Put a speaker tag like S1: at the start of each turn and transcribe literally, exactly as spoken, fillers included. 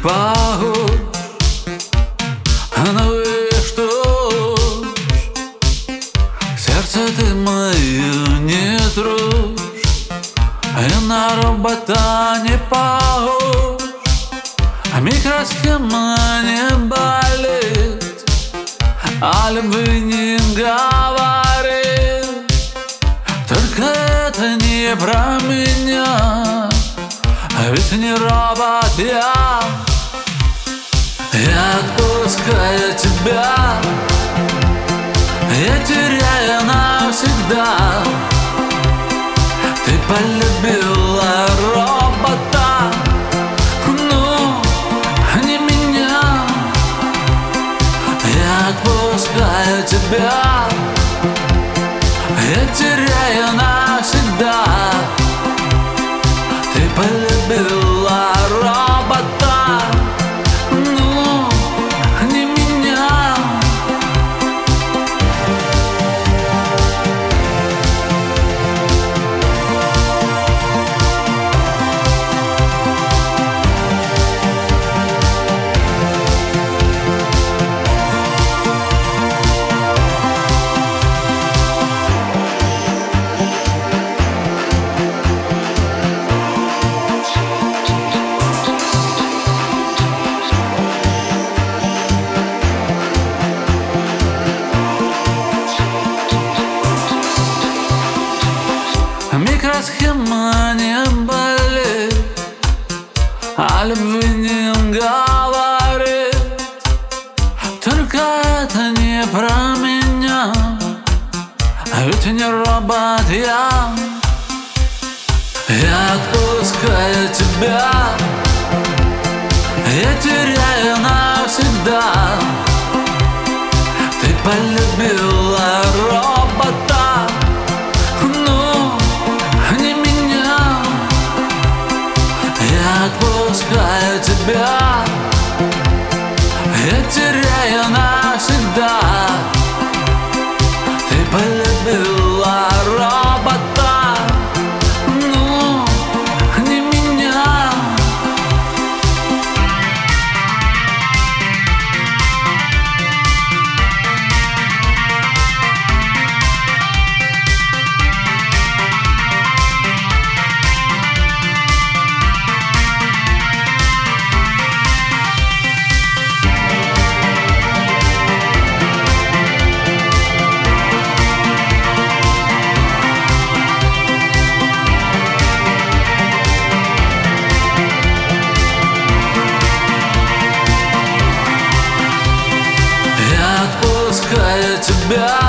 S1: похож. Ну и что ж, сердце ты мое не трожь, и на робота не похож. Микросхема не болит, о любви не говорит. Только это не про меня, ведь не робот я. Я отпускаю тебя, я теряю навсегда. Ты полюбила робота, но не меня. Я отпускаю тебя, я теряю навсегда. Ты полюбила робота, но не меня. Микросхема не болит, о любви не говорит. Только это не про меня, ведь не робот я. Я отпускаю тебя, я теряю навсегда. Ты полюбила робота, но не меня. Я отпускаю тебя, я теряю навсегда. Ты полюбила робота, но не меня. Я отпускаю тебя,